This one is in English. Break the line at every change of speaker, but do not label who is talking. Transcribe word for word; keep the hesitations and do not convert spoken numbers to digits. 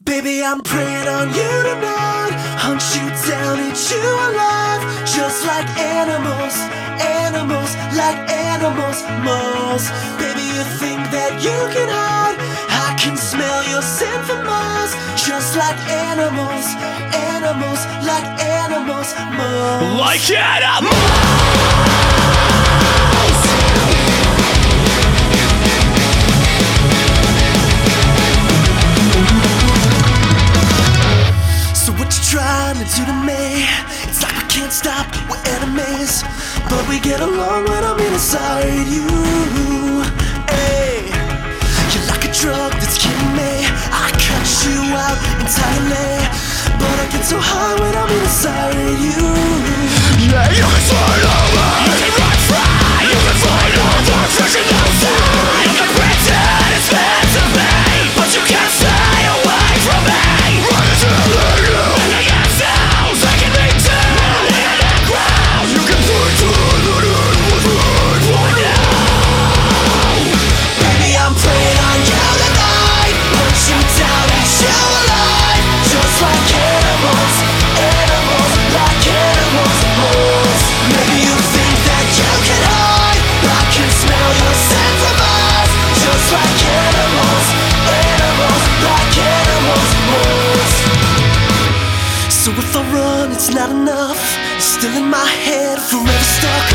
Baby, I'm preying on you tonight. Hunt you down, eat you alive. Just like animals, animals, like animals must. Baby, you think that you can hide? I can smell your scent from miles. Just like animals, animals, like animals must.
Like animals!
Trying to do to me, it's like we can't stop, we're enemies, but we get along when I'm inside you. Hey, you're like a drug that's killing me. I cut you out entirely, but I get so high when I'm inside you.
Yeah, you can swallow over, you can run free, you can find over, fresh and outside. You can pretend it's meant to be, but you can't stay away from me. Run into the
it's not enough, still in my head, forever stuck.